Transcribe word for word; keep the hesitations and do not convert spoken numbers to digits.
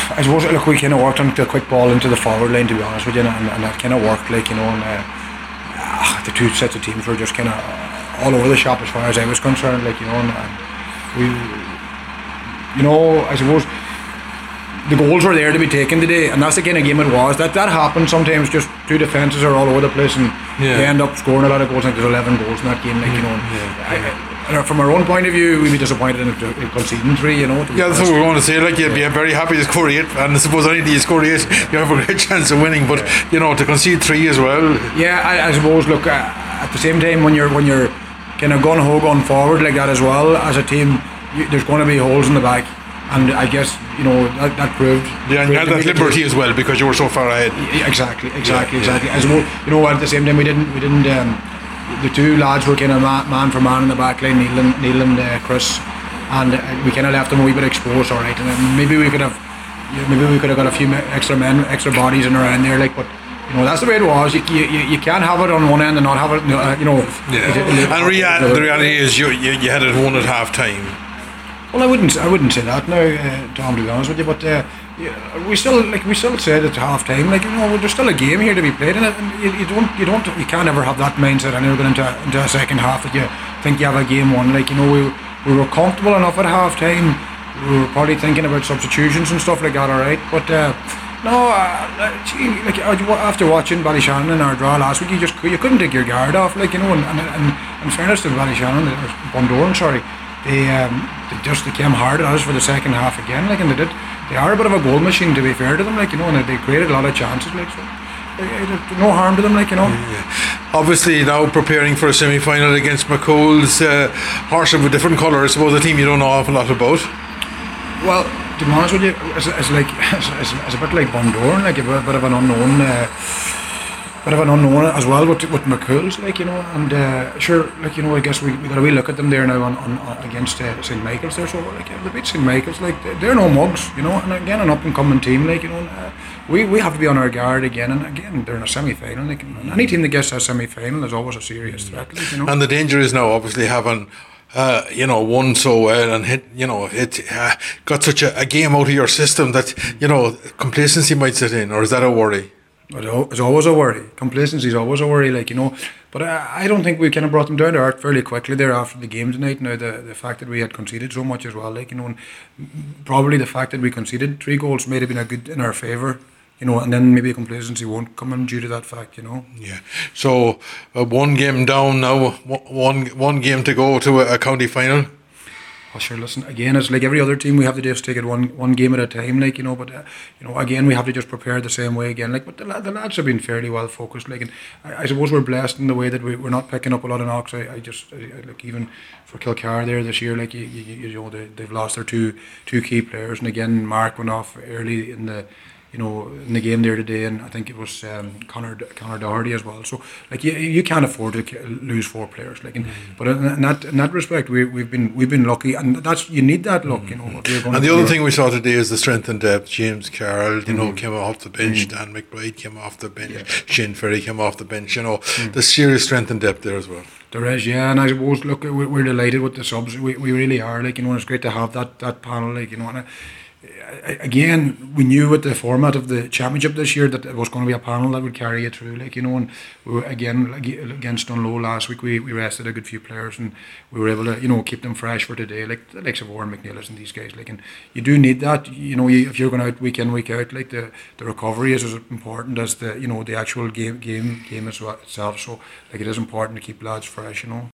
I suppose look, we kind of worked on the quick ball into the forward line, to be honest with you, and, and that kind of worked, like, you know, and uh, uh, the two sets of teams were just kind of all over the shop as far as I was concerned, like, you know, and, and we, you know, I suppose the goals were there to be taken today, and that's the kind of game it was. That that happens sometimes. Just two defences are all over the place, and yeah. they end up scoring a lot of goals. I think there's eleven goals in that game, like, you know. Yeah. I, I, from our own point of view, we'd be disappointed in conceding three, you know. Yeah, that's what we're going to say. Like, you'd be very happy to score eight, and I suppose only you score eight, you have a great chance of winning. But yeah. you know, to concede three as well. Yeah, I, I suppose. Look, uh, at the same time, when you're when you're kind of gun ho going forward like that as well as a team, you, there's going to be holes in the back. And I guess, you know, that, that proved. Yeah, and you had that liberty as well because you were so far ahead. Exactly, exactly, yeah, exactly. Yeah. As well, you know, at the same time, we didn't, we didn't. Um, the two lads were kind of man for man in the back line, Neil and Neil and uh, Chris, and uh, we kind of left them a wee bit exposed, all right. And then maybe we could have, you know, maybe we could have got a few extra men, extra bodies in around there, like, but. You know, that's the way it was. You, you, you can't have it on one end and not have it, you know. Yeah. It, it, and rea- the reality is, you, you you had it won at half time. Well, I wouldn't I wouldn't say that now, uh, Tom, to be honest with you. But uh, yeah, we still like we still said at half time, like, you know, there's still a game here to be played, and you, you don't you don't you can't ever have that mindset. And you're going into into a second half that you think you have a game won. Like, you know, we we were comfortable enough at half time. We were probably thinking about substitutions and stuff like that. All right, but. Uh, No, uh, gee, like after watching Ballyshannon in our draw last week, you just you couldn't take your guard off, like, you know. And, and, and in fairness to Ballyshannon, or Bundoran, sorry, they um, they just they came hard at us for the second half again, like, and they did. They are a bit of a goal machine, to be fair to them, like, you know, and they created a lot of chances, like, so no harm to them, like, you know. Yeah. Obviously now preparing for a semi-final against McColl's, uh, Horse of a different colour, I suppose, a team you don't know an awful lot about. Well, to be honest with you, it's, it's like it's, it's a bit like Bundoran, like a bit, bit of an unknown, uh, bit of an unknown as well with with McCool's, like, you know, and uh, sure, like, you know, I guess we we got a wee look at them there now on, on, on against uh, Saint Michael's there, so like, yeah, they beat Saint Michael's, like, they're no mugs, you know, and again an up and coming team, like, you know, and, uh, we we have to be on our guard again, and again they're in a semi-final, like, any team that gets a semi-final is always a serious threat, like, you know. And the danger is now obviously having. Uh, you know, won so well and hit, you know, it uh, got such a, a game out of your system that, you know, complacency might set in, or is that a worry? It's always a worry. Complacency is always a worry, like, you know. But I, I don't think we kind of brought them down to earth fairly quickly there after the game tonight. Now, the, the fact that we had conceded so much as well, like, you know, and probably the fact that we conceded three goals may have been a good in our favour. You know, and then maybe complacency won't come in due to that fact, you know. Yeah. So uh, one game down now, one one game to go to a, a county final. Oh, sure. Listen, again, it's like every other team. We have to just take it one one game at a time, like, you know. But uh, you know, again, we have to just prepare the same way again. Like, but the, the lads have been fairly well focused. Like, and I, I suppose we're blessed in the way that we, we're not picking up a lot of knocks. I, I just I, like even for Kilcar there this year, like, you, you, you know, they they've lost their two two key players, and again, Mark went off early in the. You know, in the game there today, and I think it was um, Connor Connor Doherty as well. So, like, you you can't afford to lose four players. Like, in, mm-hmm. but in, in that in that respect, we we've been we've been lucky, and that's you need that luck. Mm-hmm. You know. What and the other thing we saw today is the strength and depth. James Carroll, you mm-hmm. know, came off the bench. Mm-hmm. Dan McBride came off the bench. Yeah. Shane Ferry came off the bench. You know, mm-hmm. the serious strength and depth there as well. There is, yeah, and I suppose, look, we're, we're delighted with the subs. We we really are. Like, you know, it's great to have that that panel. Like, you know, and. I, Again, we knew with the format of the championship this year that it was going to be a panel that would carry it through, like, you know, and we were, again, against Dunlow last week, we, we rested a good few players and we were able to, you know, keep them fresh for today, like the likes of Warren McNeilis and these guys, like, and you do need that, you know, you, if you're going out week in, week out, like, the, the recovery is as important as the, you know, the actual game game game itself, so, like, it is important to keep lads fresh, you know.